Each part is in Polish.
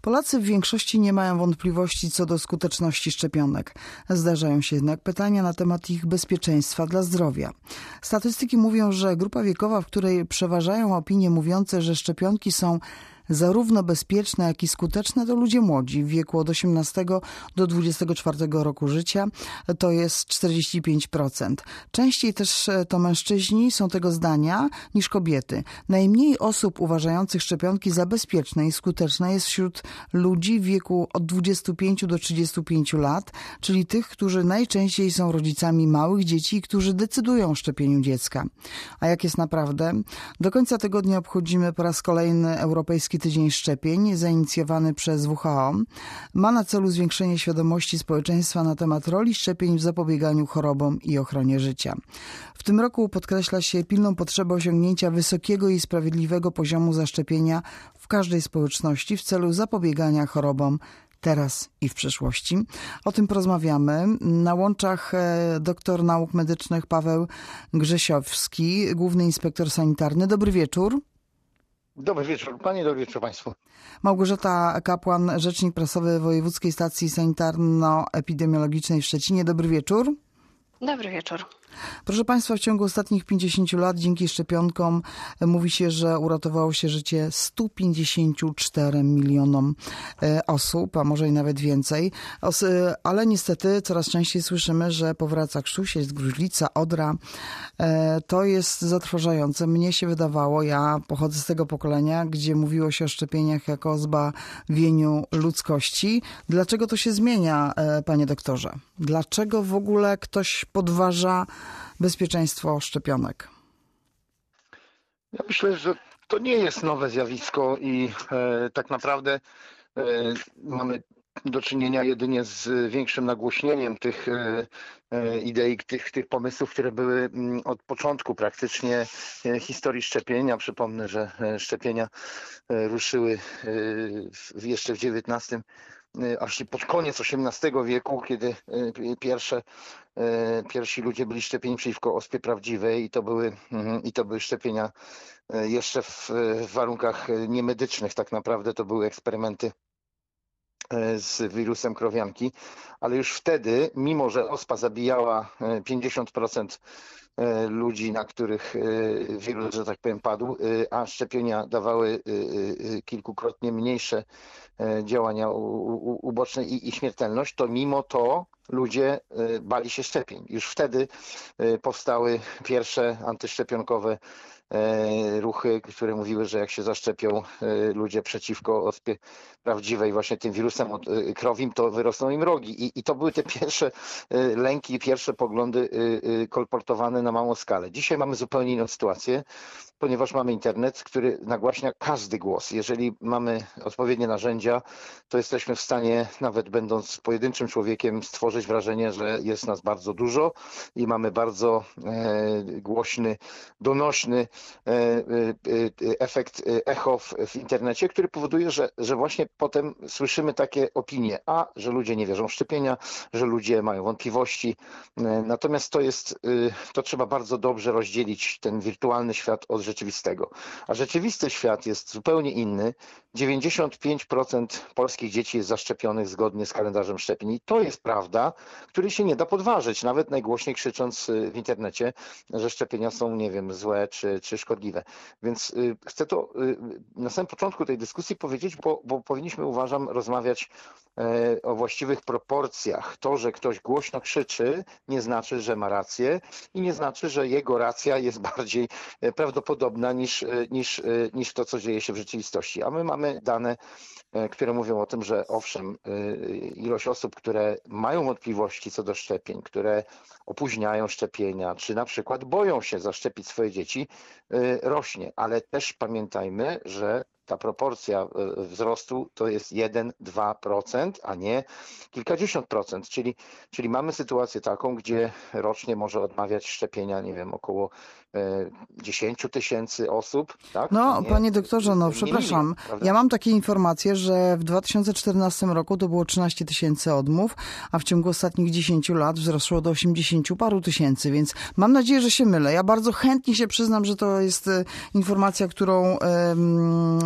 Polacy w większości nie mają wątpliwości co do skuteczności szczepionek. Zdarzają się jednak pytania na temat ich bezpieczeństwa dla zdrowia. Statystyki mówią, że grupa wiekowa, w której przeważają opinie mówiące, że szczepionki są zarówno bezpieczne, jak i skuteczne, to ludzie młodzi w wieku od 18 do 24 roku życia, to jest 45%. Częściej też to mężczyźni są tego zdania niż kobiety. Najmniej osób uważających szczepionki za bezpieczne i skuteczne jest wśród ludzi w wieku od 25 do 35 lat, czyli tych, którzy najczęściej są rodzicami małych dzieci i którzy decydują o szczepieniu dziecka. A jak jest naprawdę? Do końca tygodnia obchodzimy po raz kolejny Europejski Tydzień Szczepień, zainicjowany przez WHO. Ma na celu zwiększenie świadomości społeczeństwa na temat roli szczepień w zapobieganiu chorobom i ochronie życia. W tym roku podkreśla się pilną potrzebę osiągnięcia wysokiego i sprawiedliwego poziomu zaszczepienia w każdej społeczności w celu zapobiegania chorobom teraz i w przyszłości. O tym porozmawiamy. Na łączach doktor nauk medycznych Paweł Grzesiowski, główny inspektor sanitarny. Dobry wieczór. Dobry wieczór Pani, dobry wieczór Państwu. Małgorzata Kapłan, rzecznik prasowy Wojewódzkiej Stacji Sanitarno-Epidemiologicznej w Szczecinie. Dobry wieczór. Dobry wieczór. Proszę Państwa, w ciągu ostatnich 50 lat dzięki szczepionkom mówi się, że uratowało się życie 154 milionom osób, a może i nawet więcej. Ale niestety coraz częściej słyszymy, że powraca krztusiec, gruźlica, odra. To jest zatrważające. Mnie się wydawało, ja pochodzę z tego pokolenia, gdzie mówiło się o szczepieniach jako o zbawieniu ludzkości. Dlaczego to się zmienia, panie doktorze? Dlaczego w ogóle ktoś podważa bezpieczeństwo szczepionek? Ja myślę, że to nie jest nowe zjawisko i tak naprawdę mamy do czynienia jedynie z większym nagłośnieniem tych idei, tych pomysłów, które były od początku praktycznie historii szczepienia. Przypomnę, że szczepienia ruszyły jeszcze w XIX, aż pod koniec XVIII wieku, kiedy pierwsi ludzie byli szczepieni przeciwko ospie prawdziwej i to były szczepienia jeszcze w warunkach niemedycznych. Tak naprawdę to były eksperymenty z wirusem krowianki, ale już wtedy, mimo że ospa zabijała 50% ludzi, na których wirus, że tak powiem, padł, a szczepienia dawały kilkukrotnie mniejsze działania uboczne i śmiertelność, to mimo to ludzie bali się szczepień. Już wtedy powstały pierwsze antyszczepionkowe ruchy, które mówiły, że jak się zaszczepią ludzie przeciwko ospie prawdziwej, właśnie tym wirusem krowim, to wyrosną im rogi. I to były te pierwsze lęki, pierwsze poglądy kolportowane na małą skalę. Dzisiaj mamy zupełnie inną sytuację, ponieważ mamy internet, który nagłaśnia każdy głos. Jeżeli mamy odpowiednie narzędzia, to jesteśmy w stanie, nawet będąc pojedynczym człowiekiem, stworzyć wrażenie, że jest nas bardzo dużo i mamy bardzo głośny, donośny efekt echo w internecie, który powoduje, że właśnie potem słyszymy takie opinie, że ludzie nie wierzą w szczepienia, że ludzie mają wątpliwości. Natomiast to trzeba bardzo dobrze rozdzielić ten wirtualny świat od rzeczywistego. A rzeczywisty świat jest zupełnie inny. 95% polskich dzieci jest zaszczepionych zgodnie z kalendarzem szczepień. I to jest prawda, której się nie da podważyć, nawet najgłośniej krzycząc w internecie, że szczepienia są, nie wiem, złe czy szkodliwe. Więc chcę to na samym początku tej dyskusji powiedzieć, bo powinniśmy, uważam, rozmawiać o właściwych proporcjach. To, że ktoś głośno krzyczy, nie znaczy, że ma rację i nie znaczy, że jego racja jest bardziej prawdopodobna niż to, co dzieje się w rzeczywistości. A my mamy dane, które mówią o tym, że owszem, ilość osób, które mają wątpliwości co do szczepień, które opóźniają szczepienia, czy na przykład boją się zaszczepić swoje dzieci, rośnie. Ale też pamiętajmy, że ta proporcja wzrostu to jest 1-2%, a nie kilkadziesiąt procent. Czyli mamy sytuację taką, gdzie rocznie może odmawiać szczepienia, nie wiem, około 10 000 osób. Tak? Panie doktorze, przepraszam. Ja mam takie informacje, że w 2014 roku to było 13 000 odmów, a w ciągu ostatnich 10 lat wzrosło do 80 paru tysięcy, więc mam nadzieję, że się mylę. Ja bardzo chętnie się przyznam, że to jest informacja, którą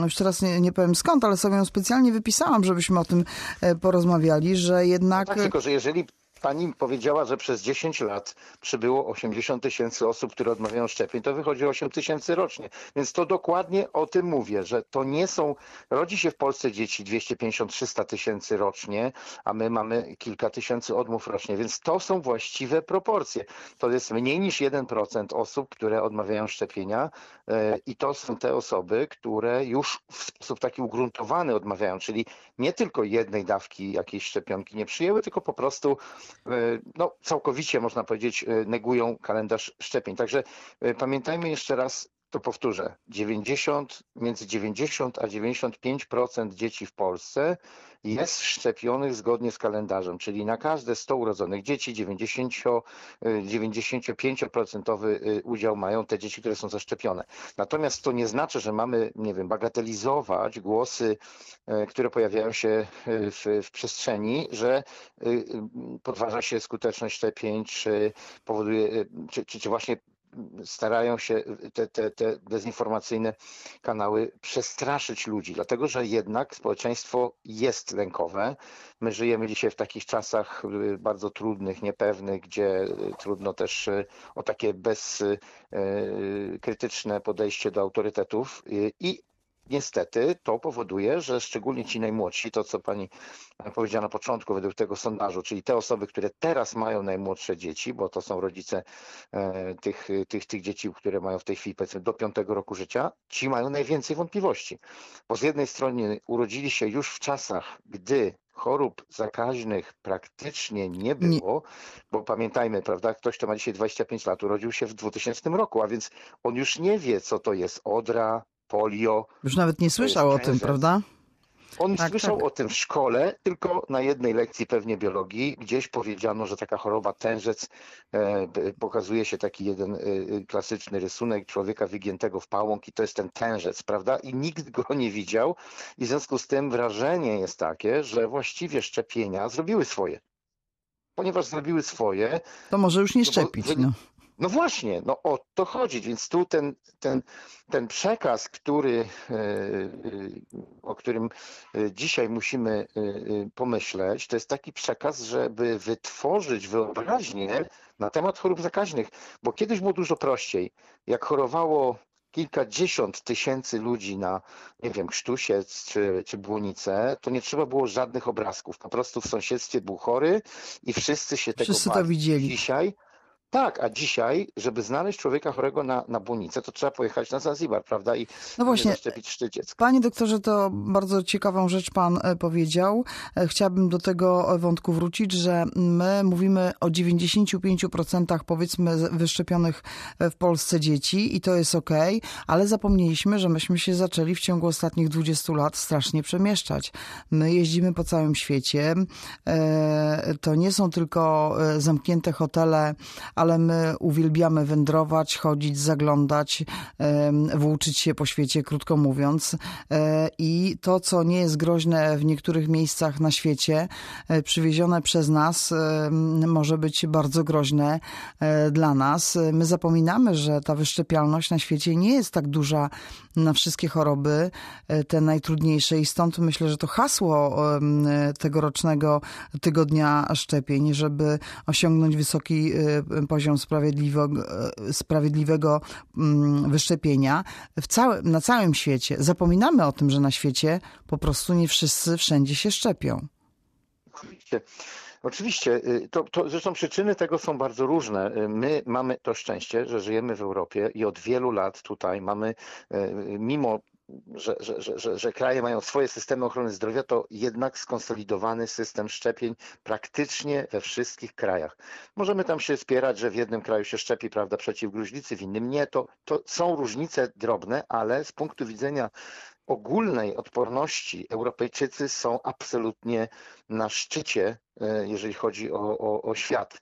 już teraz nie powiem skąd, ale sobie ją specjalnie wypisałam, żebyśmy o tym porozmawiali, że jednak... No tak, tylko że jeżeli pani powiedziała, że przez 10 lat przybyło 80 000 osób, które odmawiają szczepień, to wychodzi 8 000 rocznie. Więc to dokładnie o tym mówię, że to nie są... Rodzi się w Polsce dzieci 250-300 tysięcy rocznie, a my mamy kilka tysięcy odmów rocznie, więc to są właściwe proporcje. To jest mniej niż 1% osób, które odmawiają szczepienia i to są te osoby, które już w sposób taki ugruntowany odmawiają, czyli nie tylko jednej dawki jakiejś szczepionki nie przyjęły, tylko po prostu no, całkowicie, można powiedzieć, negują kalendarz szczepień. Także pamiętajmy jeszcze raz, to powtórzę, między 90 a 95% dzieci w Polsce jest szczepionych zgodnie z kalendarzem, czyli na każde 100 urodzonych dzieci 95% udział mają te dzieci, które są zaszczepione. Natomiast to nie znaczy, że mamy, nie wiem, bagatelizować głosy, które pojawiają się w przestrzeni, że podważa się skuteczność szczepień, czy powoduje, czy właśnie starają się te dezinformacyjne kanały przestraszyć ludzi, dlatego że jednak społeczeństwo jest lękowe. My żyjemy dzisiaj w takich czasach bardzo trudnych, niepewnych, gdzie trudno też o takie bezkrytyczne podejście do autorytetów i niestety to powoduje, że szczególnie ci najmłodsi, to co pani powiedziała na początku według tego sondażu, czyli te osoby, które teraz mają najmłodsze dzieci, bo to są rodzice tych dzieci, które mają w tej chwili powiedzmy do 5 roku życia, ci mają najwięcej wątpliwości. Bo z jednej strony urodzili się już w czasach, gdy chorób zakaźnych praktycznie nie było, bo pamiętajmy, prawda, ktoś, kto ma dzisiaj 25 lat, urodził się w 2000 roku, a więc on już nie wie, co to jest odra, polio. Już nawet nie słyszał o tym, prawda? On słyszał o tym w szkole, tylko na jednej lekcji pewnie biologii gdzieś powiedziano, że taka choroba tężec, pokazuje się taki jeden klasyczny rysunek człowieka wygiętego w pałąk i to jest ten tężec, prawda? I nikt go nie widział i w związku z tym wrażenie jest takie, że właściwie szczepienia zrobiły swoje. Ponieważ zrobiły swoje... To może już nie szczepić, no. No właśnie, no o to chodzi, więc tu ten przekaz, o którym dzisiaj musimy pomyśleć, to jest taki przekaz, żeby wytworzyć wyobraźnię na temat chorób zakaźnych, bo kiedyś było dużo prościej. Jak chorowało kilkadziesiąt tysięcy ludzi na, nie wiem, krztusiec czy błonicę, to nie trzeba było żadnych obrazków. Po prostu w sąsiedztwie był chory i wszyscy się tego Wszyscy bali. to widzieli. Tak, a dzisiaj, żeby znaleźć człowieka chorego na błonicę, to trzeba pojechać na Zanzibar, prawda? I no właśnie, zaszczepić 3 dziecka. Panie doktorze, to bardzo ciekawą rzecz pan powiedział. Chciałabym do tego wątku wrócić, że my mówimy o 95% powiedzmy wyszczepionych w Polsce dzieci i to jest okej, ale zapomnieliśmy, że myśmy się zaczęli w ciągu ostatnich 20 lat strasznie przemieszczać. My jeździmy po całym świecie. To nie są tylko zamknięte hotele, ale my uwielbiamy wędrować, chodzić, zaglądać, włóczyć się po świecie, krótko mówiąc. I to, co nie jest groźne w niektórych miejscach na świecie, przywiezione przez nas, może być bardzo groźne dla nas. My zapominamy, że ta wyszczepialność na świecie nie jest tak duża na wszystkie choroby, te najtrudniejsze i stąd myślę, że to hasło tegorocznego tygodnia szczepień, żeby osiągnąć wysoki poziom sprawiedliwego wyszczepienia na całym świecie. Zapominamy o tym, że na świecie po prostu nie wszyscy wszędzie się szczepią. Oczywiście. Zresztą przyczyny tego są bardzo różne. My mamy to szczęście, że żyjemy w Europie i od wielu lat tutaj mamy, mimo że kraje mają swoje systemy ochrony zdrowia, to jednak skonsolidowany system szczepień praktycznie we wszystkich krajach. Możemy tam się spierać, że w jednym kraju się szczepi, prawda, przeciw gruźlicy, w innym nie. To są różnice drobne, ale z punktu widzenia ogólnej odporności Europejczycy są absolutnie na szczycie, jeżeli chodzi o świat.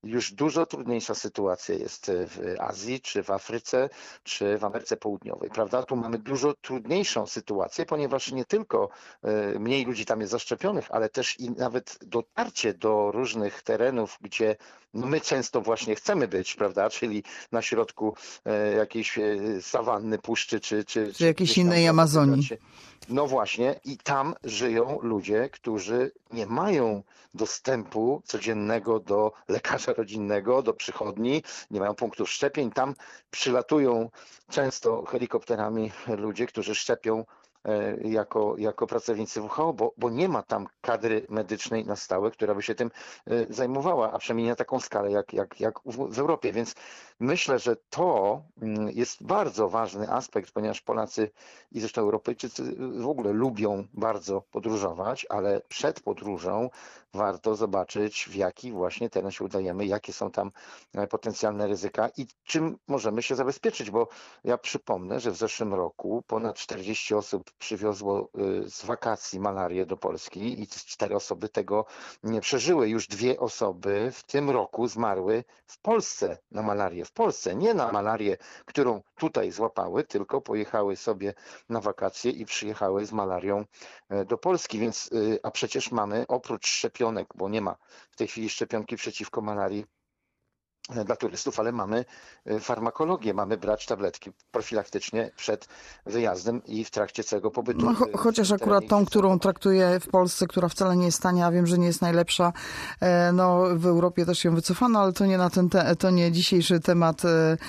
już dużo trudniejsza sytuacja jest w Azji, czy w Afryce, czy w Ameryce Południowej, prawda? Tu mamy dużo trudniejszą sytuację, ponieważ nie tylko mniej ludzi tam jest zaszczepionych, ale też i nawet dotarcie do różnych terenów, gdzie my często właśnie chcemy być, prawda? Czyli na środku jakiejś sawanny, puszczy, Czy jakiejś gdzieś tam innej Amazonii. no właśnie, i tam żyją ludzie, którzy nie mają dostępu codziennego do lekarza rodzinnego, do przychodni, nie mają punktów szczepień. Tam przylatują często helikopterami ludzie, którzy szczepią jako pracownicy WHO, bo nie ma tam kadry medycznej na stałe, która by się tym zajmowała, a przynajmniej na taką skalę jak w Europie. Więc myślę, że to jest bardzo ważny aspekt, ponieważ Polacy i zresztą Europejczycy w ogóle lubią bardzo podróżować, ale przed podróżą warto zobaczyć, w jaki właśnie teren się udajemy, jakie są tam potencjalne ryzyka i czym możemy się zabezpieczyć, bo ja przypomnę, że w zeszłym roku ponad 40 osób przywiozło z wakacji malarię do Polski i 4 osoby tego nie przeżyły. Już 2 osoby w tym roku zmarły w Polsce na malarię. W Polsce, nie na malarię, którą tutaj złapały, tylko pojechały sobie na wakacje i przyjechały z malarią do Polski. Więc, a przecież mamy oprócz szczepionek, bo nie ma w tej chwili szczepionki przeciwko malarii dla turystów, ale mamy farmakologię, mamy brać tabletki profilaktycznie przed wyjazdem i w trakcie całego pobytu. No, chociaż akurat tą, którą traktuję w Polsce, która wcale nie jest tania, a wiem, że nie jest najlepsza, no w Europie też ją wycofano, ale to nie to nie dzisiejszy temat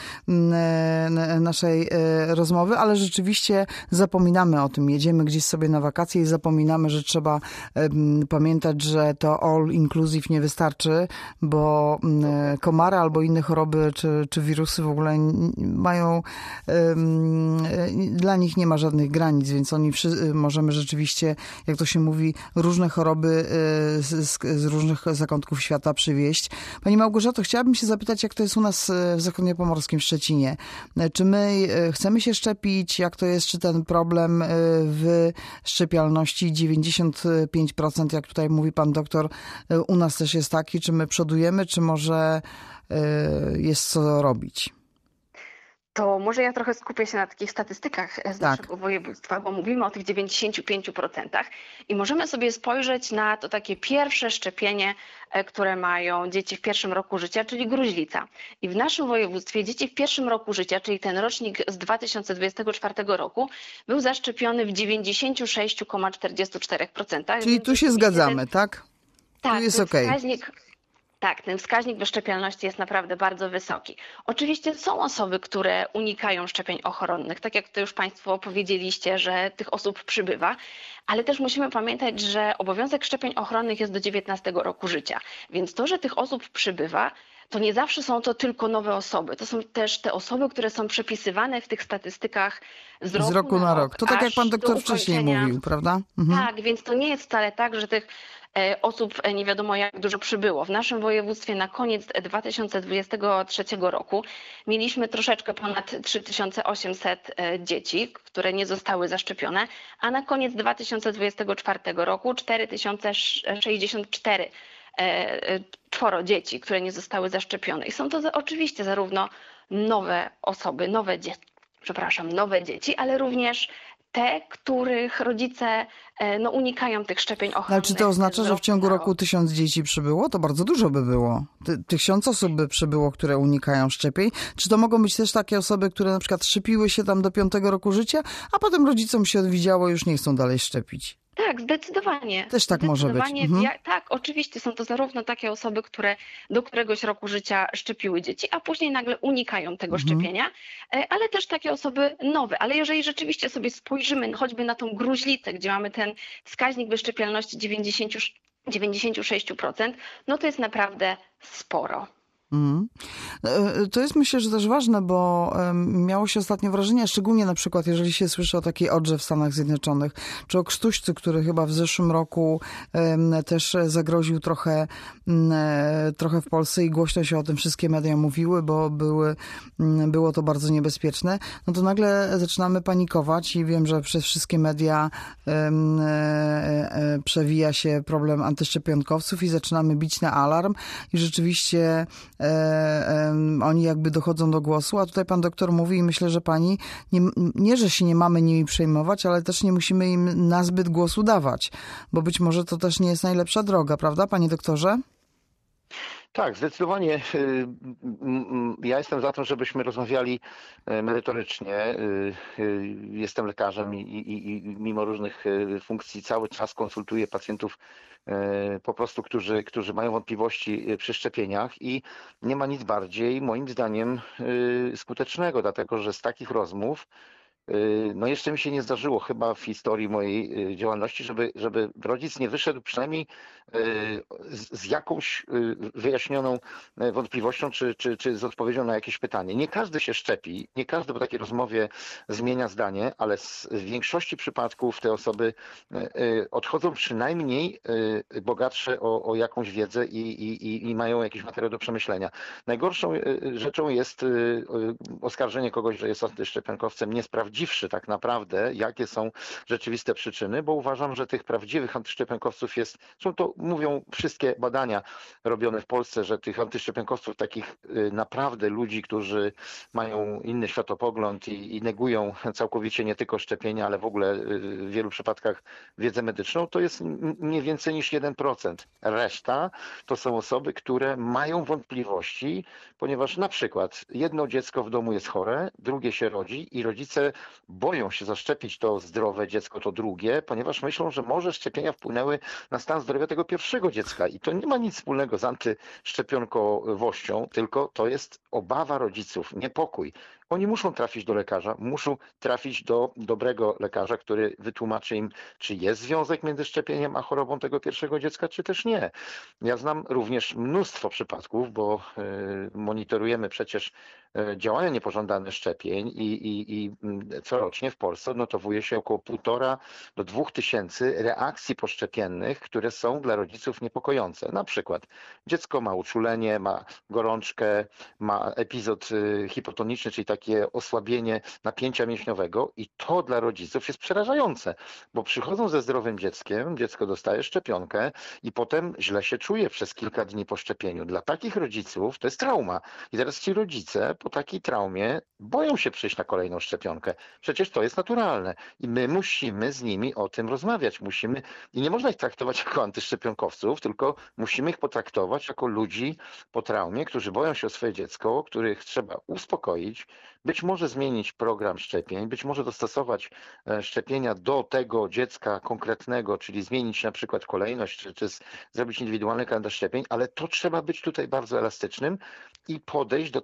naszej rozmowy, ale rzeczywiście zapominamy o tym. Jedziemy gdzieś sobie na wakacje i zapominamy, że trzeba pamiętać, że to all inclusive nie wystarczy, bo komary albo inne choroby czy wirusy w ogóle mają, dla nich nie ma żadnych granic, więc możemy rzeczywiście, jak to się mówi, różne choroby z różnych zakątków świata przywieźć. Pani Małgorzato, chciałabym się zapytać, jak to jest u nas w zachodniopomorskim Szczecinie. Czy my chcemy się szczepić? Jak to jest? Czy ten problem w szczepialności 95%, jak tutaj mówi pan doktor, u nas też jest taki? Czy my przodujemy, czy może jest co robić? To może ja trochę skupię się na takich statystykach z naszego województwa, bo mówimy o tych 95% i możemy sobie spojrzeć na to takie pierwsze szczepienie, które mają dzieci w pierwszym roku życia, czyli gruźlica. I w naszym województwie dzieci w pierwszym roku życia, czyli ten rocznik z 2024 roku, był zaszczepiony w 96,44%. Czyli tu się zgadzamy, tak? Tak, tu jest okej. Tak, ten wskaźnik wyszczepialności jest naprawdę bardzo wysoki. Oczywiście są osoby, które unikają szczepień ochronnych, tak jak to już Państwo powiedzieliście, że tych osób przybywa, ale też musimy pamiętać, że obowiązek szczepień ochronnych jest do 19 roku życia, więc to, że tych osób przybywa, to nie zawsze są to tylko nowe osoby. To są też te osoby, które są przepisywane w tych statystykach z roku na rok. To tak jak pan doktor wcześniej mówił, prawda? Tak, więc to nie jest wcale tak, że tych osób nie wiadomo jak dużo przybyło. W naszym województwie na koniec 2023 roku mieliśmy troszeczkę ponad 3800 dzieci, które nie zostały zaszczepione, a na koniec 2024 roku 4064 czworo dzieci, które nie zostały zaszczepione. I są to oczywiście zarówno nowe osoby, nowe dzieci, ale również te, których rodzice unikają tych szczepień ochronnych. Ale czy to oznacza, że w ciągu roku 1000 dzieci przybyło? To bardzo dużo by było. 1000 osób by przybyło, które unikają szczepień. Czy to mogą być też takie osoby, które na przykład szczepiły się tam do 5 roku życia, a potem rodzicom się odwidziało i już nie chcą dalej szczepić? Tak, zdecydowanie. Też tak może być. Tak, oczywiście są to zarówno takie osoby, które do któregoś roku życia szczepiły dzieci, a później nagle unikają tego szczepienia, ale też takie osoby nowe. Ale jeżeli rzeczywiście sobie spojrzymy choćby na tą gruźlicę, gdzie mamy ten wskaźnik wyszczepialności 96%, no to jest naprawdę sporo. To jest, myślę, że też ważne, bo miało się ostatnio wrażenie, szczególnie na przykład jeżeli się słyszy o takiej odrze w Stanach Zjednoczonych, czy o krztuścu, który chyba w zeszłym roku też zagroził trochę w Polsce i głośno się o tym wszystkie media mówiły, bo było to bardzo niebezpieczne, no to nagle zaczynamy panikować i wiem, że przez wszystkie media przewija się problem antyszczepionkowców i zaczynamy bić na alarm i rzeczywiście oni jakby dochodzą do głosu, a tutaj pan doktor mówi i myślę, że pani nie, że się nie mamy nimi przejmować, ale też nie musimy im nazbyt głosu dawać, bo być może to też nie jest najlepsza droga, prawda, panie doktorze? Tak, zdecydowanie. Ja jestem za tym, żebyśmy rozmawiali merytorycznie. Jestem lekarzem i mimo różnych funkcji cały czas konsultuję pacjentów po prostu, którzy mają wątpliwości przy szczepieniach i nie ma nic bardziej, moim zdaniem, skutecznego, dlatego że z takich rozmów no jeszcze mi się nie zdarzyło chyba w historii mojej działalności, żeby rodzic nie wyszedł przynajmniej z jakąś wyjaśnioną wątpliwością czy z odpowiedzią na jakieś pytanie. Nie każdy się szczepi, nie każdy po takiej rozmowie zmienia zdanie, ale w większości przypadków te osoby odchodzą przynajmniej bogatsze o jakąś wiedzę i mają jakiś materiał do przemyślenia. Najgorszą rzeczą jest oskarżenie kogoś, że jest antyszczepionkowcem, nie sprawdziwszy tak naprawdę, jakie są rzeczywiste przyczyny, bo uważam, że tych prawdziwych antyszczepionkowców jest, zresztą to mówią wszystkie badania robione w Polsce, że tych antyszczepionkowców, takich naprawdę ludzi, którzy mają inny światopogląd i negują całkowicie nie tylko szczepienia, ale w ogóle w wielu przypadkach wiedzę medyczną, to jest nie więcej niż 1%. Reszta to są osoby, które mają wątpliwości, ponieważ na przykład jedno dziecko w domu jest chore, drugie się rodzi i rodzice boją się zaszczepić to zdrowe dziecko, to drugie, ponieważ myślą, że może szczepienia wpłynęły na stan zdrowia tego pierwszego dziecka. I to nie ma nic wspólnego z antyszczepionkowością, tylko to jest obawa rodziców, niepokój. Oni muszą trafić do lekarza, muszą trafić do dobrego lekarza, który wytłumaczy im, czy jest związek między szczepieniem a chorobą tego pierwszego dziecka, czy też nie. Ja znam również mnóstwo przypadków, bo monitorujemy przecież działania niepożądane szczepień i corocznie w Polsce odnotowuje się około 1,5 do 2 tysięcy reakcji poszczepiennych, które są dla rodziców niepokojące. Na przykład dziecko ma uczulenie, ma gorączkę, ma epizod hipotoniczny, czyli takie osłabienie napięcia mięśniowego i to dla rodziców jest przerażające, bo przychodzą ze zdrowym dzieckiem, dziecko dostaje szczepionkę i potem źle się czuje przez kilka dni po szczepieniu. Dla takich rodziców to jest trauma. I teraz ci rodzice po takiej traumie boją się przyjść na kolejną szczepionkę. Przecież to jest naturalne i my musimy z nimi o tym rozmawiać. I nie można ich traktować jako antyszczepionkowców, tylko musimy ich potraktować jako ludzi po traumie, którzy boją się o swoje dziecko, których trzeba uspokoić, być może zmienić program szczepień, być może dostosować szczepienia do tego dziecka konkretnego, czyli zmienić na przykład kolejność, czy zrobić indywidualny kalendarz szczepień, ale to trzeba być tutaj bardzo elastycznym i podejść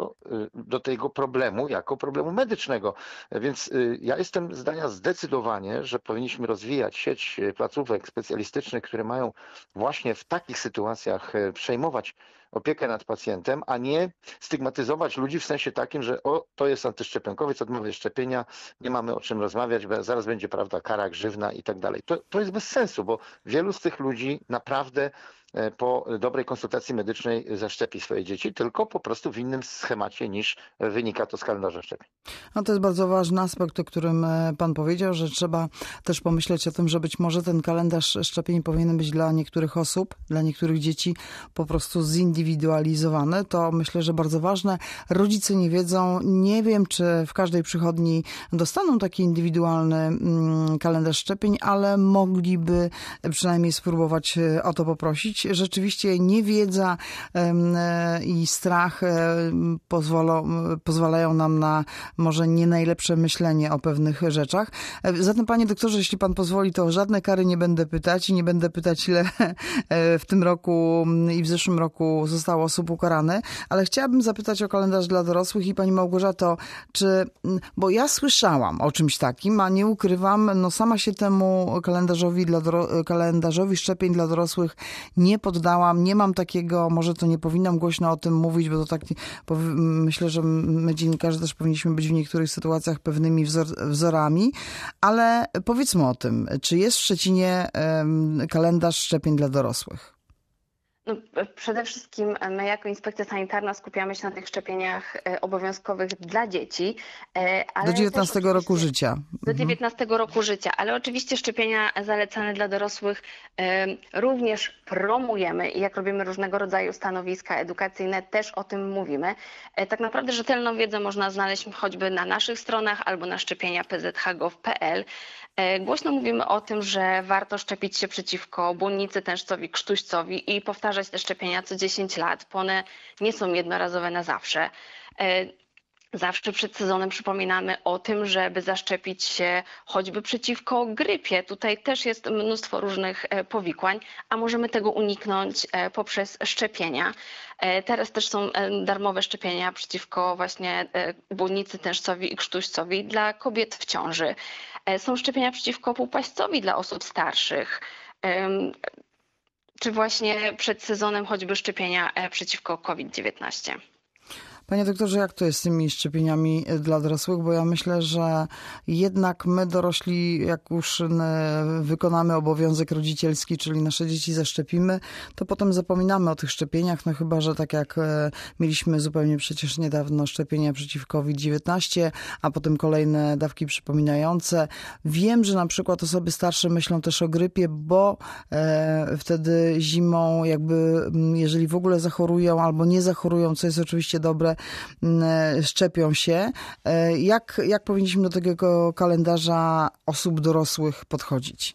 do tego problemu jako problemu medycznego. Więc ja jestem zdania zdecydowanie, że powinniśmy rozwijać sieć placówek specjalistycznych, które mają właśnie w takich sytuacjach przejmować opiekę nad pacjentem, a nie stygmatyzować ludzi w sensie takim, że to jest antyszczepionkowiec, odmawia szczepienia, nie mamy o czym rozmawiać, bo zaraz będzie, prawda, kara grzywna i tak dalej. To jest bez sensu, bo wielu z tych ludzi naprawdę po dobrej konsultacji medycznej zaszczepi swoje dzieci, tylko po prostu w innym schemacie niż wynika to z kalendarza szczepień. No to jest bardzo ważny aspekt, o którym pan powiedział, że trzeba też pomyśleć o tym, że być może ten kalendarz szczepień powinien być dla niektórych osób, dla niektórych dzieci po prostu zindywidualizowany. To myślę, że bardzo ważne. Rodzice nie wiedzą. Nie wiem, czy w każdej przychodni dostaną taki indywidualny kalendarz szczepień, ale mogliby przynajmniej spróbować o to poprosić. Rzeczywiście niewiedza i strach pozwalają nam na może nie najlepsze myślenie o pewnych rzeczach. Zatem, panie doktorze, jeśli pan pozwoli, to o żadne kary nie będę pytać i nie będę pytać, ile w tym roku i w zeszłym roku zostało osób ukaranych, ale chciałabym zapytać o kalendarz dla dorosłych i pani Małgorzato, bo ja słyszałam o czymś takim, a nie ukrywam, no sama się temu kalendarzowi szczepień dla dorosłych nie poddałam, nie mam takiego, może to nie powinnam głośno o tym mówić, bo to tak, myślę, że my dziennikarze też powinniśmy być w niektórych sytuacjach pewnymi wzorami, ale powiedzmy o tym, czy jest w Szczecinie kalendarz szczepień dla dorosłych? No, przede wszystkim my jako Inspekcja Sanitarna skupiamy się na tych szczepieniach obowiązkowych dla dzieci. Ale do 19 roku życia. Do 19 roku życia, ale oczywiście szczepienia zalecane dla dorosłych również promujemy i jak robimy różnego rodzaju stanowiska edukacyjne, też o tym mówimy. Tak naprawdę rzetelną wiedzę można znaleźć choćby na naszych stronach albo na szczepienia.pzh.gov.pl. Głośno mówimy o tym, że warto szczepić się przeciwko błonnicy, tężcowi, krztuścowi i powtarzać te szczepienia co 10 lat, bo one nie są jednorazowe na zawsze. Zawsze przed sezonem przypominamy o tym, żeby zaszczepić się choćby przeciwko grypie. Tutaj też jest mnóstwo różnych powikłań, a możemy tego uniknąć poprzez szczepienia. Teraz też są darmowe szczepienia przeciwko właśnie błonnicy, tężcowi i krztuścowi dla kobiet w ciąży. Są szczepienia przeciwko półpaścowi dla osób starszych. Czy właśnie przed sezonem choćby szczepienia przeciwko COVID-19. Panie doktorze, jak to jest z tymi szczepieniami dla dorosłych? Bo ja myślę, że jednak my dorośli, jak już wykonamy obowiązek rodzicielski, czyli nasze dzieci zaszczepimy, to potem zapominamy o tych szczepieniach, no chyba, że tak jak mieliśmy zupełnie przecież niedawno szczepienia przeciw COVID-19, a potem kolejne dawki przypominające. Wiem, że na przykład osoby starsze myślą też o grypie, bo wtedy zimą jakby, jeżeli w ogóle zachorują albo nie zachorują, co jest oczywiście dobre, szczepią się. Jak powinniśmy do tego kalendarza osób dorosłych podchodzić?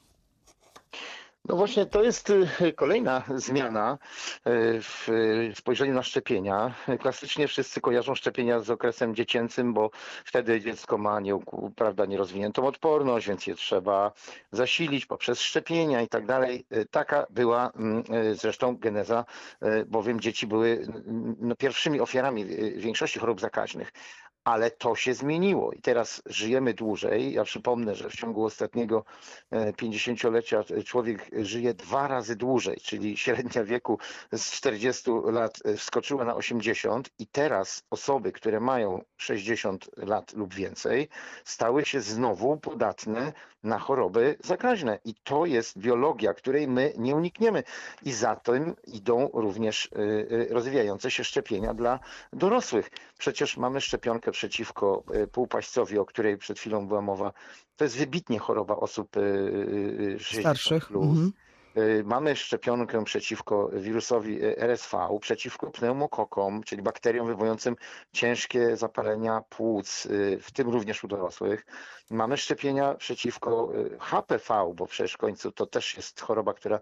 No właśnie, to jest kolejna zmiana w spojrzeniu na szczepienia. Klasycznie wszyscy kojarzą szczepienia z okresem dziecięcym, bo wtedy dziecko ma nierozwiniętą odporność, więc je trzeba zasilić poprzez szczepienia i tak dalej. Taka była zresztą geneza, bowiem dzieci były pierwszymi ofiarami większości chorób zakaźnych. Ale to się zmieniło i teraz żyjemy dłużej. Ja przypomnę, że w ciągu ostatniego 50-lecia człowiek żyje 2 razy dłużej, czyli średnia wieku z 40 lat wskoczyła na 80 i teraz osoby, które mają 60 lat lub więcej, stały się znowu podatne na choroby zakaźne. I to jest biologia, której my nie unikniemy. I za tym idą również rozwijające się szczepienia dla dorosłych. Przecież mamy szczepionkę przeciwko półpaścowi, o której przed chwilą była mowa. To jest wybitnie choroba osób 60+. Starszych. Mamy szczepionkę przeciwko wirusowi RSV, przeciwko pneumokokom, czyli bakteriom wywołującym ciężkie zapalenia płuc, w tym również u dorosłych. Mamy szczepienia przeciwko HPV, bo przecież w końcu to też jest choroba, która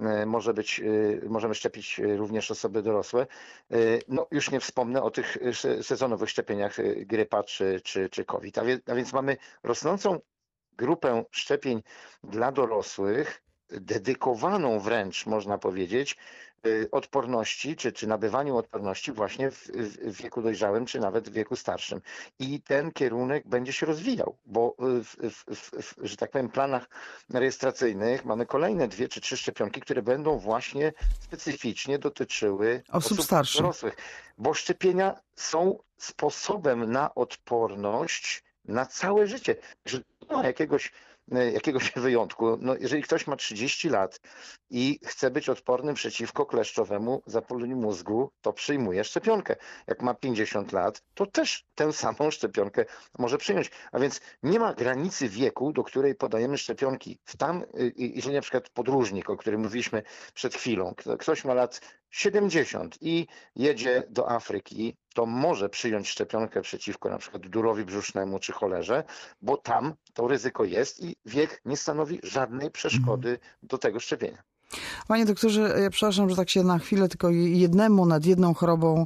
możemy szczepić również osoby dorosłe. No już nie wspomnę o tych sezonowych szczepieniach grypa czy COVID. A więc mamy rosnącą grupę szczepień dla dorosłych, dedykowaną wręcz, można powiedzieć, odporności, czy nabywaniu odporności właśnie w wieku dojrzałym, czy nawet w wieku starszym. I ten kierunek będzie się rozwijał, bo że tak powiem, planach rejestracyjnych mamy kolejne 2 czy 3 szczepionki, które będą właśnie specyficznie dotyczyły osób starszych, dorosłych, bo szczepienia są sposobem na odporność na całe życie. Że nie ma jakiegoś wyjątku. No, jeżeli ktoś ma 30 lat i chce być odporny przeciwko kleszczowemu zapaleniu mózgu, to przyjmuje szczepionkę. Jak ma 50 lat, to też tę samą szczepionkę może przyjąć. A więc nie ma granicy wieku, do której podajemy szczepionki. Jeżeli na przykład podróżnik, o którym mówiliśmy przed chwilą, ktoś ma lat 70 i jedzie do Afryki, to może przyjąć szczepionkę przeciwko na przykład durowi brzusznemu czy cholerze, bo tam to ryzyko jest i wiek nie stanowi żadnej przeszkody do tego szczepienia. Panie doktorze, ja przepraszam, że tak się na chwilę tylko nad jedną chorobą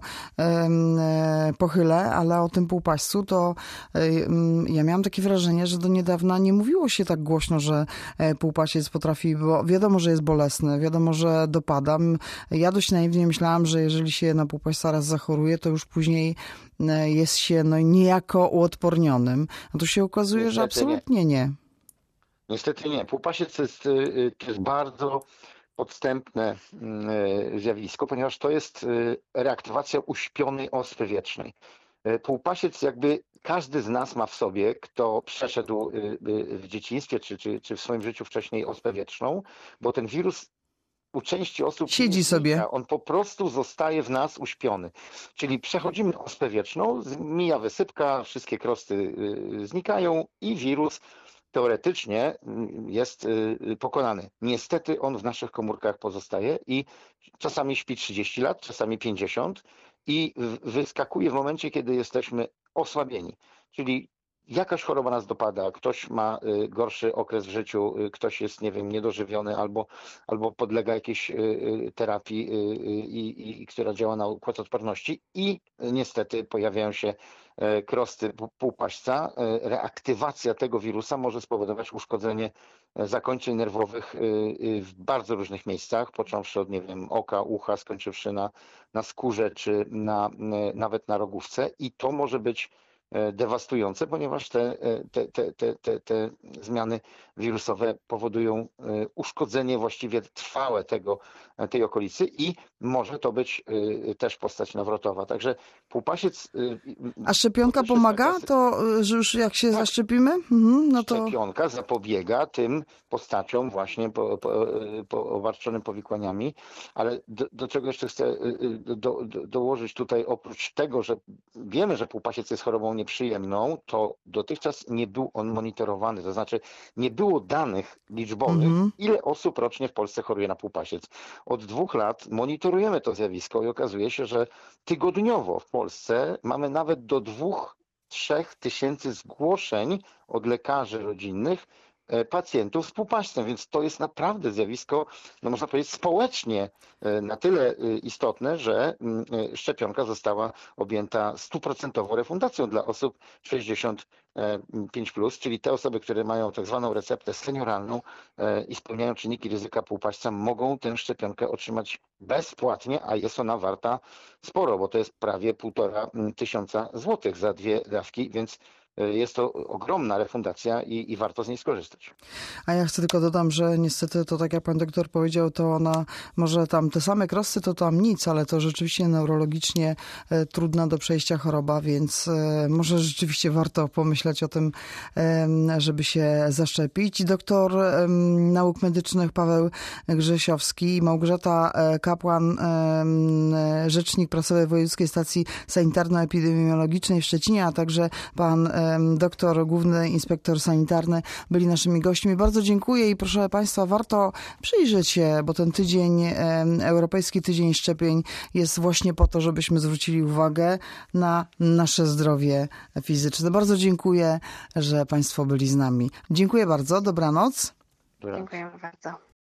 pochylę, ale o tym półpaścu to ja miałam takie wrażenie, że do niedawna nie mówiło się tak głośno, że półpasiec potrafi, bo wiadomo, że jest bolesny, wiadomo, że dopada. Ja dość naiwnie myślałam, że jeżeli się na półpaśca raz zachoruje, to już później jest się niejako uodpornionym. A tu się okazuje, że absolutnie nie. Niestety nie. Półpasiec to jest bardzo podstępne zjawisko, ponieważ to jest reaktywacja uśpionej ospy wiecznej. Półpasiec jakby każdy z nas ma w sobie, kto przeszedł w dzieciństwie czy w swoim życiu wcześniej ospę wieczną, bo ten wirus u części osób siedzi sobie. On po prostu zostaje w nas uśpiony. Czyli przechodzimy ospę wieczną, mija wysypka, wszystkie krosty znikają i wirus teoretycznie jest pokonany. Niestety on w naszych komórkach pozostaje i czasami śpi 30 lat, czasami 50 i wyskakuje w momencie, kiedy jesteśmy osłabieni. Czyli jakaś choroba nas dopada, ktoś ma gorszy okres w życiu, ktoś jest, nie wiem, niedożywiony albo podlega jakiejś terapii, która działa na układ odporności i niestety pojawiają się krosty półpaśca. Reaktywacja tego wirusa może spowodować uszkodzenie zakończeń nerwowych w bardzo różnych miejscach, począwszy od, nie wiem, oka, ucha, skończywszy na skórze czy nawet na rogówce i to może być dewastujące, ponieważ te zmiany wirusowe powodują uszkodzenie właściwie trwałe tej okolicy i może to być też postać nawrotowa. Także półpasiec... A szczepionka pomaga? To, że już jak się zaszczepimy? No to... Szczepionka zapobiega tym postaciom właśnie obarczonym powikłaniami, ale do czego jeszcze chcę dołożyć tutaj, oprócz tego, że wiemy, że półpasiec jest chorobą nieprzyjemną, to dotychczas nie był on monitorowany, to znaczy nie było danych liczbowych, ile osób rocznie w Polsce choruje na półpasiec. Od 2 lat monitorujemy to zjawisko i okazuje się, że tygodniowo w Polsce mamy nawet do 2-3 tysięcy zgłoszeń od lekarzy rodzinnych pacjentów z półpaścem, więc to jest naprawdę zjawisko, no można powiedzieć, społecznie na tyle istotne, że szczepionka została objęta 100% refundacją dla osób 65+, czyli te osoby, które mają tak zwaną receptę senioralną i spełniają czynniki ryzyka półpaśca, mogą tę szczepionkę otrzymać bezpłatnie, a jest ona warta sporo, bo to jest prawie 1500 złotych za 2 dawki, więc jest to ogromna refundacja i warto z niej skorzystać. A ja chcę tylko dodam, że niestety to tak jak pan doktor powiedział, to ona może tam te same krosty to tam nic, ale to rzeczywiście neurologicznie trudna do przejścia choroba, więc może rzeczywiście warto pomyśleć o tym, żeby się zaszczepić. Doktor nauk medycznych Paweł Grzesiowski, Małgorzata Kapłan, rzecznik prasowy Wojewódzkiej Stacji Sanitarno-Epidemiologicznej w Szczecinie, a także pan doktor, główny inspektor sanitarny byli naszymi gośćmi. Bardzo dziękuję i proszę państwa, warto przyjrzeć się, bo ten tydzień, Europejski Tydzień Szczepień jest właśnie po to, żebyśmy zwrócili uwagę na nasze zdrowie fizyczne. Bardzo dziękuję, że państwo byli z nami. Dziękuję bardzo. Dobranoc. Dziękujemy bardzo.